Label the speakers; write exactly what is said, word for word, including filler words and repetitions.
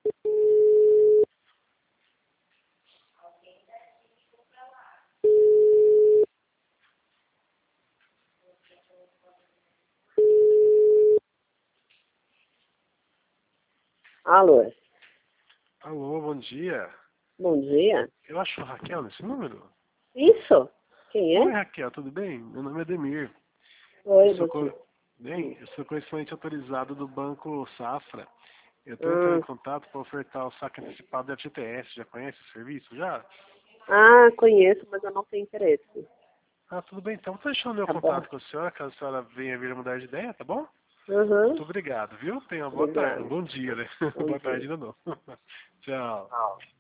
Speaker 1: Alô?
Speaker 2: Alô, bom dia.
Speaker 1: Bom dia.
Speaker 2: Eu acho Raquel nesse número.
Speaker 1: Isso? Quem
Speaker 2: Oi,
Speaker 1: é?
Speaker 2: Raquel, tudo bem? Meu nome é Demir.
Speaker 1: Oi,
Speaker 2: Eu sou,
Speaker 1: você.
Speaker 2: co... bem, eu sou correspondente autorizado do Banco Safra. Eu estou entrando em
Speaker 1: Ah,
Speaker 2: contato para ofertar o saque antecipado da F G T S. Já conhece o serviço? Já?
Speaker 1: ah, conheço, mas eu não tenho interesse.
Speaker 2: Ah, tudo bem. Então, vou deixar o meu
Speaker 1: Tá bom?
Speaker 2: contato com a senhora, caso a senhora venha vir a mudar de ideia, tá bom?
Speaker 1: Uhum.
Speaker 2: Muito obrigado, viu? Tenha uma boa tarde. Um
Speaker 1: Obrigada.
Speaker 2: bom dia, né?
Speaker 1: Bom
Speaker 2: Boa
Speaker 1: dia.
Speaker 2: tarde ainda não. Tchau.
Speaker 1: Tchau.